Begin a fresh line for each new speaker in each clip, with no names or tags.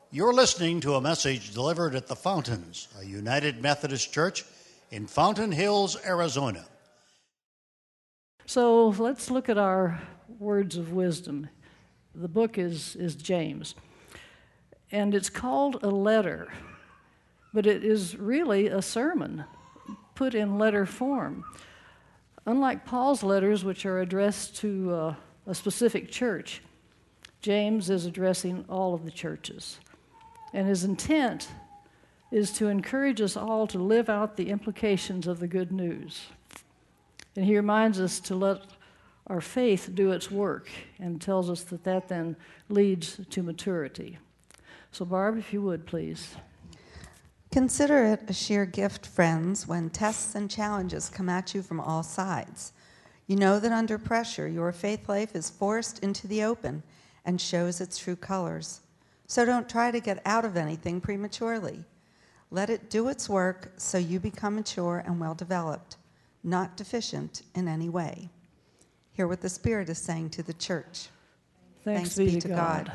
You're listening to a message delivered at the Fountains, a United Methodist Church in Fountain Hills, Arizona.
So let's look at our words of wisdom. The book is James, and it's called a letter, but it is really a sermon put in letter form. Unlike Paul's letters, which are addressed to a specific church, James is addressing all of the churches. And his intent is to encourage us all to live out the implications of the good news. And he reminds us to let our faith do its work and tells us that then leads to maturity. So Barb, if you would, please.
Consider it a sheer gift, friends, when tests and challenges come at you from all sides. You know that under pressure, your faith life is forced into the open and shows its true colors. So don't try to get out of anything prematurely. Let it do its work so you become mature and well-developed, not deficient in any way. Hear what the Spirit is saying to the church.
Thanks be to God.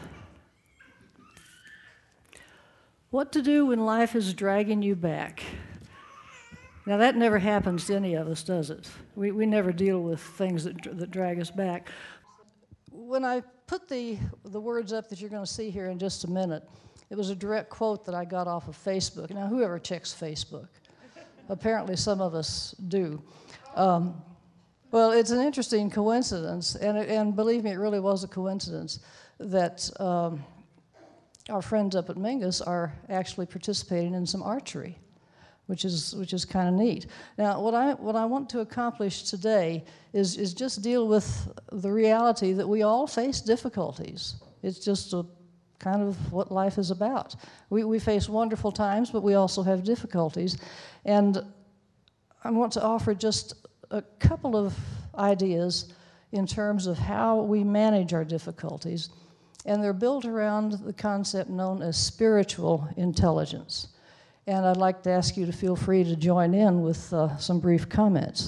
What to do when life is dragging you back? Now, that never happens to any of us, does it? We never deal with things that drag us back. When I put the words up that you're going to see here in just a minute, it was a direct quote that I got off of Facebook. Now, whoever checks Facebook? Apparently some of us do. Well, it's an interesting coincidence, and believe me, it really was a coincidence that our friends up at Mingus are actually participating in some archery, which is kind of neat. Now, what I want to accomplish today is just deal with the reality that we all face difficulties. It's just a kind of what life is about. We face wonderful times, but we also have difficulties. And I want to offer just a couple of ideas in terms of how we manage our difficulties. And they're built around the concept known as spiritual intelligence. And I'd like to ask you to feel free to join in with some brief comments.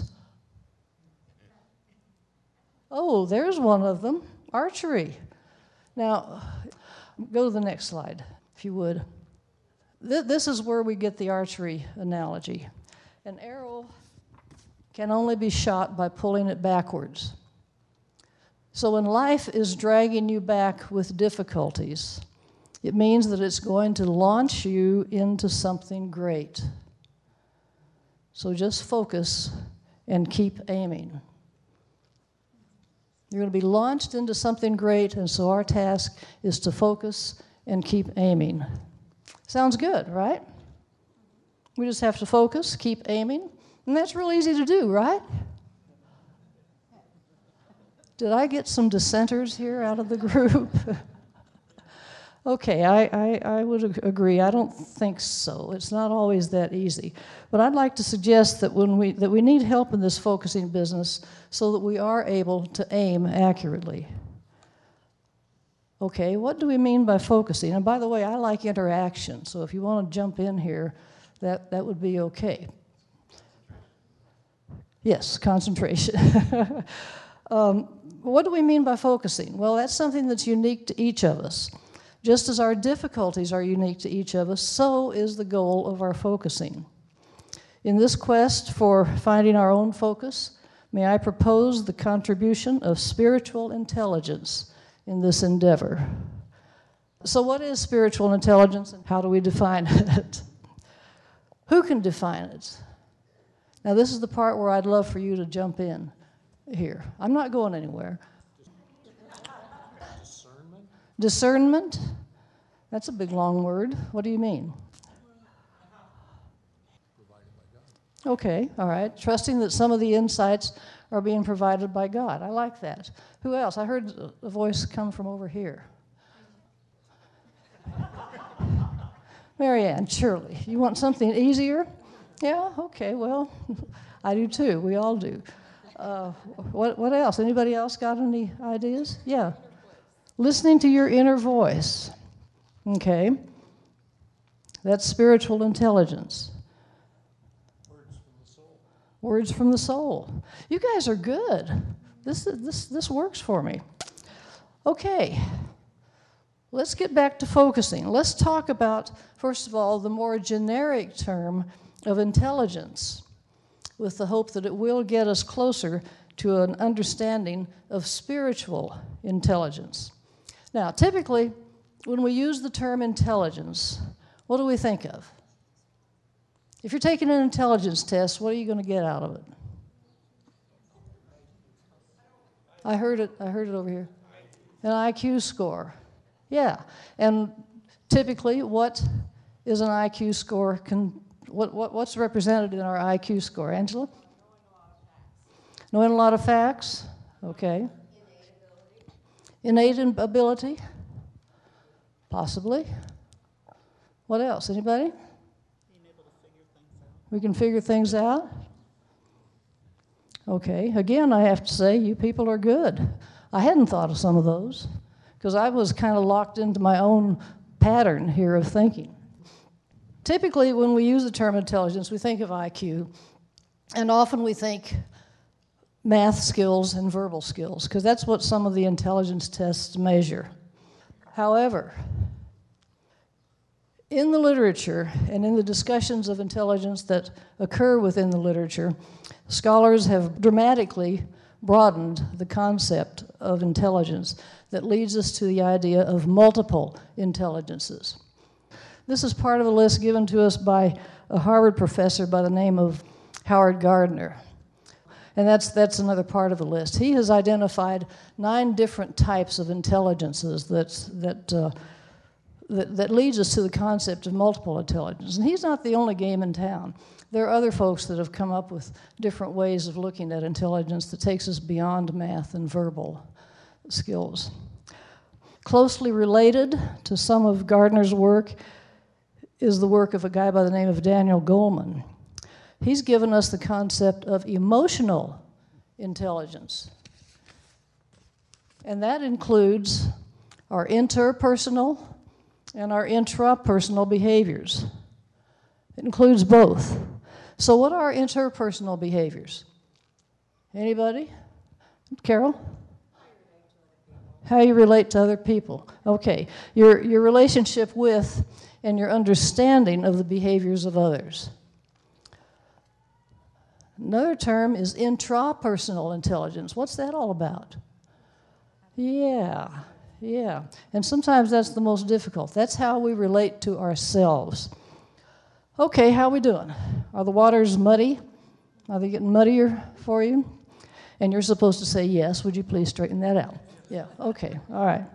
Oh, there's one of them, archery. Now, go to the next slide, if you would. This is where we get the archery analogy. An arrow can only be shot by pulling it backwards. So when life is dragging you back with difficulties, it means that it's going to launch you into something great. So just focus and keep aiming. You're going to be launched into something great, and so our task is to focus and keep aiming. Sounds good, right? We just have to focus, keep aiming, and that's real easy to do, right? Did I get some dissenters here out of the group? Okay, I would agree. I don't think so. It's not always that easy. But I'd like to suggest that we need help in this focusing business so that we are able to aim accurately. Okay, what do we mean by focusing? And by the way, I like interaction, so if you want to jump in here, that would be okay. Yes, concentration. What do we mean by focusing? Well, that's something that's unique to each of us. Just as our difficulties are unique to each of us, so is the goal of our focusing. In this quest for finding our own focus, may I propose the contribution of spiritual intelligence in this endeavor. So what is spiritual intelligence and how do we define it? Who can define it? Now this is the part where I'd love for you to jump in here. I'm not going anywhere. Discernment? That's a big, long word. What do you mean? Okay, all right. Trusting that some of the insights are being provided by God. I like that. Who else? I heard a voice come from over here. Marianne, Shirley, you want something easier? Yeah, okay, well, I do too. We all do. What else? Anybody else got any ideas? Yeah. Listening to your inner voice. Okay. That's spiritual intelligence.
Words from the soul.
Words from the soul. You guys are good. This works for me. Okay. let's get back to focusing. Let's talk about, first of all, the more generic term of intelligence, with the hope that it will get us closer to an understanding of spiritual intelligence. Now, typically, when we use the term intelligence, what do we think of? If you're taking an intelligence test, what are you going to get out of it? I heard it over here. An IQ score. Yeah, and typically, what is an IQ score? What's represented in our IQ score, Angela? Knowing a lot of facts. Okay. Innate ability. Possibly. What else? Anybody?
Being able to figure things out.
We can figure things out. Okay. Again, I have to say, you people are good. I hadn't thought of some of those because I was kind of locked into my own pattern here of thinking. Typically, when we use the term intelligence, we think of IQ, and often we think math skills and verbal skills, because that's what some of the intelligence tests measure. However, in the literature and in the discussions of intelligence that occur within the literature, scholars have dramatically broadened the concept of intelligence that leads us to the idea of multiple intelligences. This is part of a list given to us by a Harvard professor by the name of Howard Gardner. And that's another part of the list. He has identified 9 different types of intelligences that leads us to the concept of multiple intelligence. And he's not the only game in town. There are other folks that have come up with different ways of looking at intelligence that takes us beyond math and verbal skills. Closely related to some of Gardner's work is the work of a guy by the name of Daniel Goleman. He's given us the concept of emotional intelligence. And that includes our interpersonal and our intrapersonal behaviors. It includes both. So what are interpersonal behaviors? Anybody? Carol? How you relate to other people. Okay. Your relationship with and your understanding of the behaviors of others. Another term is intrapersonal intelligence. What's that all about? Yeah. And sometimes that's the most difficult. That's how we relate to ourselves. Okay, how we doing? Are the waters muddy? Are they getting muddier for you? And you're supposed to say yes. Would you please straighten that out? Yeah, okay, all right.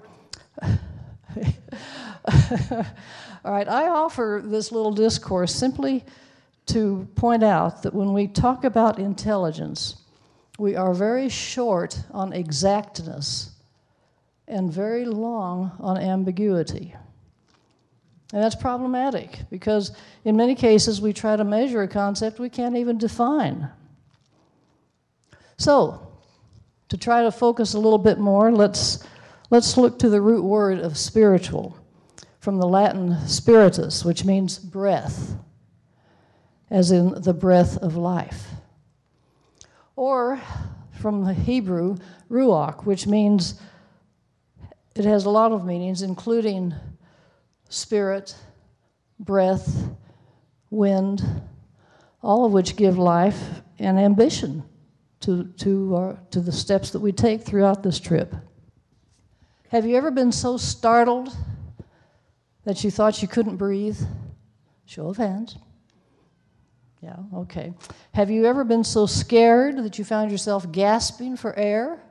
All right, I offer this little discourse simply to point out that when we talk about intelligence, we are very short on exactness and very long on ambiguity. And that's problematic because in many cases we try to measure a concept we can't even define. So, to try to focus a little bit more, let's look to the root word of spiritual, from the Latin spiritus, which means breath, as in the breath of life. Or from the Hebrew, ruach, which means, it has a lot of meanings, including spirit, breath, wind, all of which give life and ambition to the steps that we take throughout this trip. Have you ever been so startled that you thought you couldn't breathe? Show of hands. Yeah, okay. Have you ever been so scared that you found yourself gasping for air?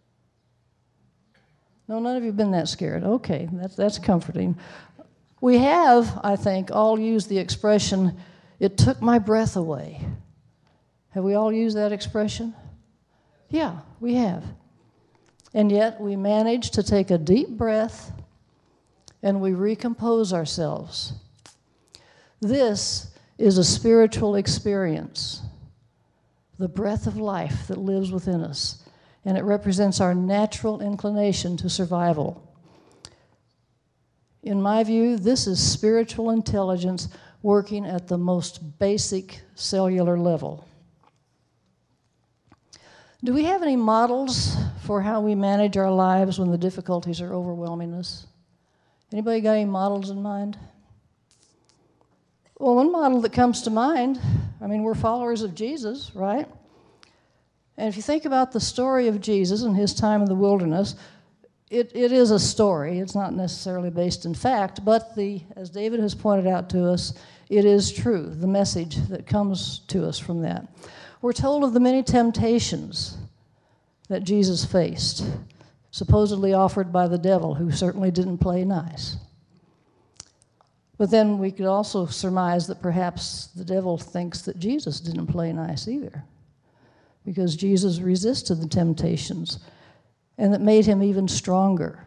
No, none of you have been that scared. Okay, that's comforting. We have, I think, all used the expression, "It took my breath away." Have we all used that expression? Yeah, we have. And yet we manage to take a deep breath and we recompose ourselves. This is a spiritual experience, the breath of life that lives within us, and it represents our natural inclination to survival. In my view, this is spiritual intelligence working at the most basic cellular level. Do we have any models for how we manage our lives when the difficulties are overwhelming us? Anybody got any models in mind? Well, one model that comes to mind, we're followers of Jesus, right? And if you think about the story of Jesus and his time in the wilderness, it is a story. It's not necessarily based in fact, but as David has pointed out to us, it is true, the message that comes to us from that. We're told of the many temptations that Jesus faced, supposedly offered by the devil, who certainly didn't play nice. But then we could also surmise that perhaps the devil thinks that Jesus didn't play nice either, because Jesus resisted the temptations, and that made him even stronger.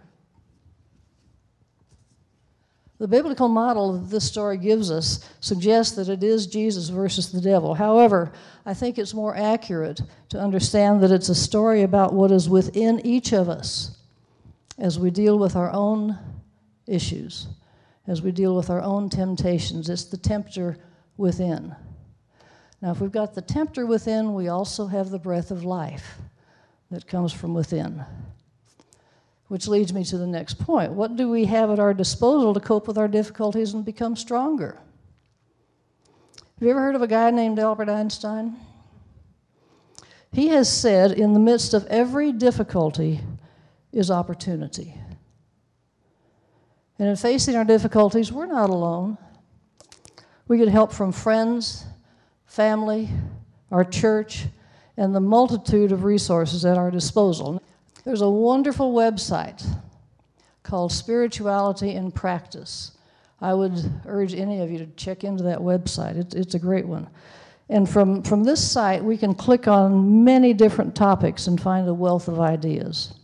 The biblical model that this story gives us suggests that it is Jesus versus the devil. However, I think it's more accurate to understand that it's a story about what is within each of us as we deal with our own issues, as we deal with our own temptations. It's the tempter within. Now, if we've got the tempter within, we also have the breath of life that comes from within. Which leads me to the next point. What do we have at our disposal to cope with our difficulties and become stronger? Have you ever heard of a guy named Albert Einstein? He has said, in the midst of every difficulty is opportunity. And in facing our difficulties, we're not alone. We get help from friends, family, our church, and the multitude of resources at our disposal. There's a wonderful website called Spirituality in Practice. I would urge any of you to check into that website. It's a great one. And from this site, we can click on many different topics and find a wealth of ideas.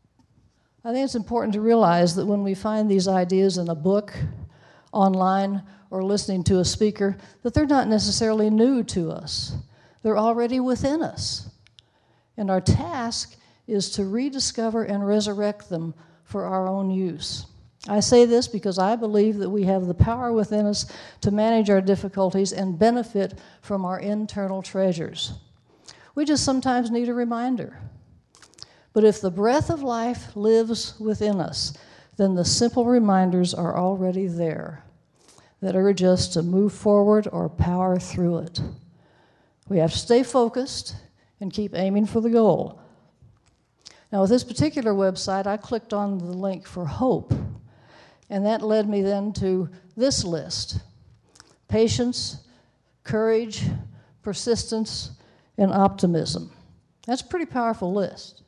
I think it's important to realize that when we find these ideas in a book, online, or listening to a speaker, that they're not necessarily new to us. They're already within us. And our task is to rediscover and resurrect them for our own use. I say this because I believe that we have the power within us to manage our difficulties and benefit from our internal treasures. We just sometimes need a reminder. But if the breath of life lives within us, then the simple reminders are already there that urge us to move forward or power through it. We have to stay focused and keep aiming for the goal. Now, with this particular website, I clicked on the link for hope, and that led me then to this list: patience, courage, persistence, and optimism. That's a pretty powerful list.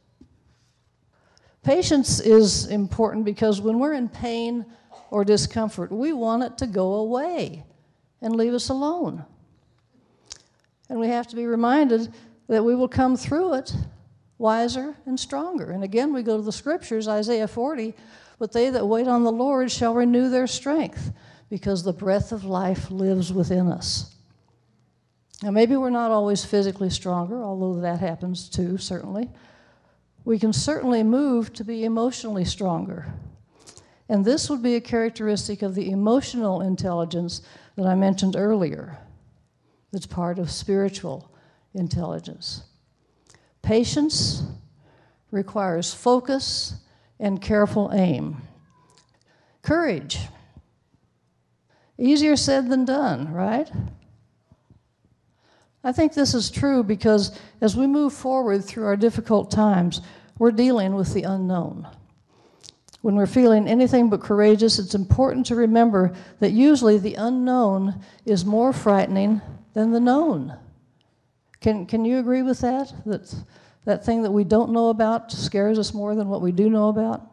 Patience is important because when we're in pain or discomfort, we want it to go away and leave us alone. And we have to be reminded that we will come through it wiser and stronger. And again, we go to the scriptures, Isaiah 40, but they that wait on the Lord shall renew their strength, because the breath of life lives within us. Now, maybe we're not always physically stronger, although that happens too, certainly. We can certainly move to be emotionally stronger. And this would be a characteristic of the emotional intelligence that I mentioned earlier. That's part of spiritual intelligence. Patience requires focus and careful aim. Courage. Easier said than done, right? I think this is true because as we move forward through our difficult times, we're dealing with the unknown. When we're feeling anything but courageous, it's important to remember that usually the unknown is more frightening than the known. Can you agree with that? That thing that we don't know about scares us more than what we do know about?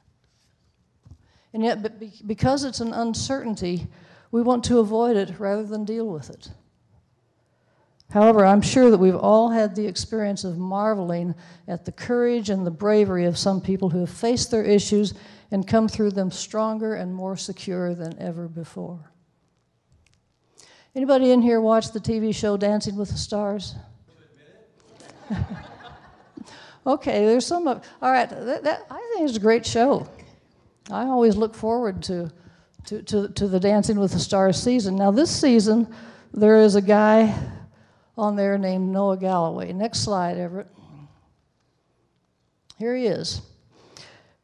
And yet, because it's an uncertainty, we want to avoid it rather than deal with it. However, I'm sure that we've all had the experience of marveling at the courage and the bravery of some people who have faced their issues and come through them stronger and more secure than ever before. Anybody in here watch the TV show Dancing with the Stars? Okay, there's some of. All right, that I think it's a great show. I always look forward to the Dancing with the Stars season. Now, this season, there is a guy on there named Noah Galloway. Next slide, Everett. Here he is.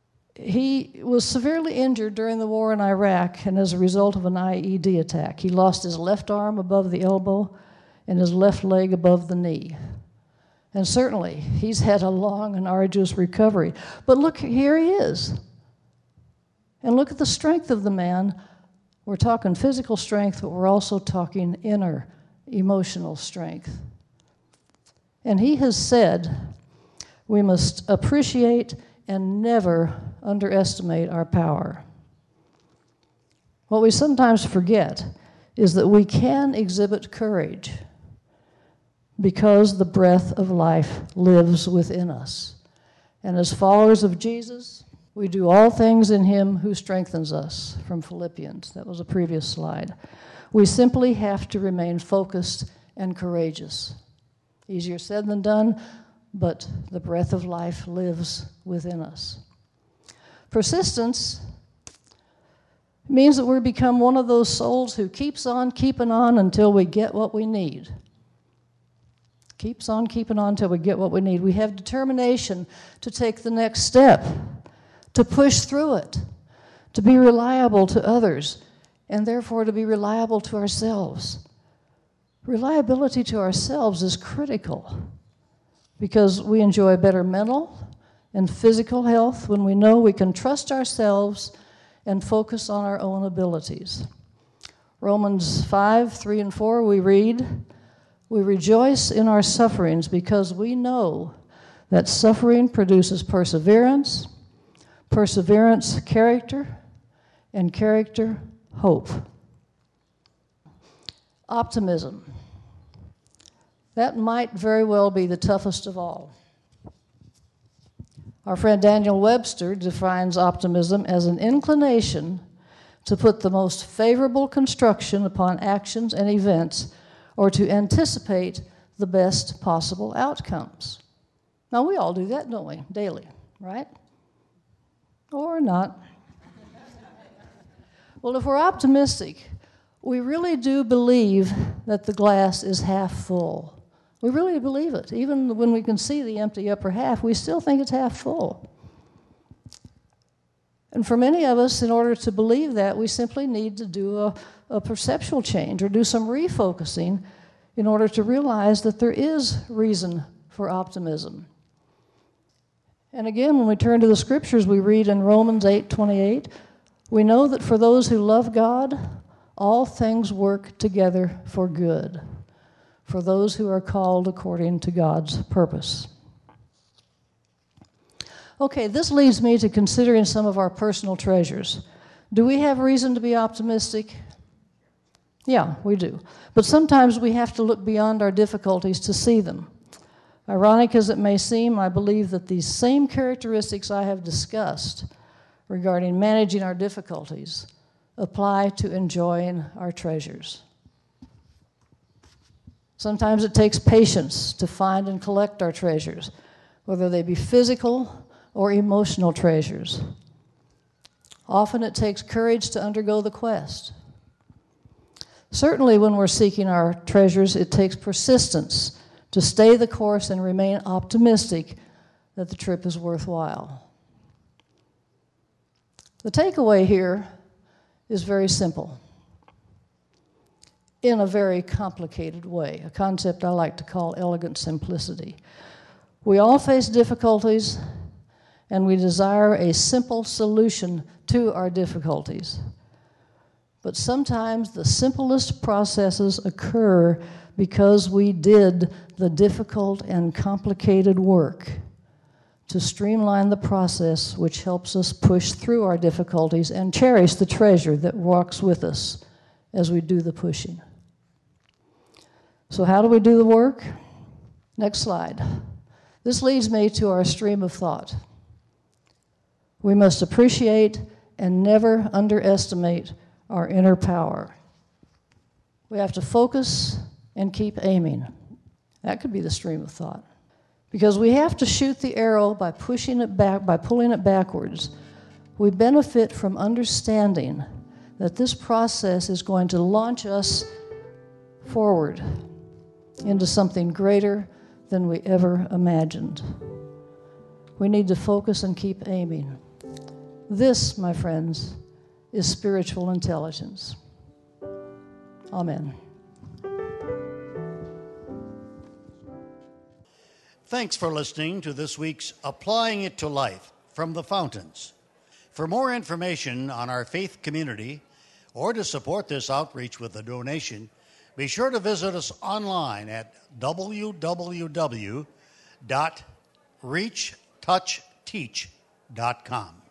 He was severely injured during the war in Iraq and as a result of an IED attack. He lost his left arm above the elbow and his left leg above the knee. And certainly, he's had a long and arduous recovery. But look, here he is. And look at the strength of the man. We're talking physical strength, but we're also talking inner emotional strength. And he has said we must appreciate and never underestimate our power. What we sometimes forget is that we can exhibit courage because the breath of life lives within us. And as followers of Jesus, we do all things in him who strengthens us, from Philippians. That was a previous slide. We simply have to remain focused and courageous. Easier said than done, but the breath of life lives within us. Persistence means that we become one of those souls who keeps on keeping on until we get what we need. Keeps on keeping on until we get what we need. We have determination to take the next step, to push through it, to be reliable to others, and therefore to be reliable to ourselves. Reliability to ourselves is critical because we enjoy better mental and physical health when we know we can trust ourselves and focus on our own abilities. Romans 5:3 and 4, we read, "We rejoice in our sufferings because we know that suffering produces perseverance, perseverance, character, and character, hope." Optimism. That might very well be the toughest of all. Our friend Daniel Webster defines optimism as an inclination to put the most favorable construction upon actions and events, or to anticipate the best possible outcomes. Now, we all do that, don't we? Daily, right? Or not. Well, if we're optimistic, we really do believe that the glass is half full. We really believe it. Even when we can see the empty upper half, we still think it's half full. And for many of us, in order to believe that, we simply need to do a perceptual change or do some refocusing in order to realize that there is reason for optimism. And again, when we turn to the scriptures, we read in Romans 8:28, "We know that for those who love God, all things work together for good, for those who are called according to God's purpose." Okay, this leads me to considering some of our personal treasures. Do we have reason to be optimistic? Yeah, we do. But sometimes we have to look beyond our difficulties to see them. Ironic as it may seem, I believe that these same characteristics I have discussed regarding managing our difficulties apply to enjoying our treasures. Sometimes it takes patience to find and collect our treasures, whether they be physical or emotional treasures. Often it takes courage to undergo the quest. Certainly when we're seeking our treasures, it takes persistence to stay the course and remain optimistic that the trip is worthwhile. The takeaway here is very simple, in a very complicated way, a concept I like to call elegant simplicity. We all face difficulties, and we desire a simple solution to our difficulties. But sometimes the simplest processes occur because we did the difficult and complicated work to streamline the process, which helps us push through our difficulties and cherish the treasure that walks with us as we do the pushing. So how do we do the work? Next slide. This leads me to our stream of thought. We must appreciate and never underestimate our inner power. We have to focus and keep aiming. That could be the stream of thought. Because we have to shoot the arrow by pushing it back, by pulling it backwards. We benefit from understanding that this process is going to launch us forward into something greater than we ever imagined. We need to focus and keep aiming. This, my friends, is spiritual intelligence. Amen.
Thanks for listening to this week's Applying It to Life from the Fountains. For more information on our faith community or to support this outreach with a donation, be sure to visit us online at www.reachtouchteach.com.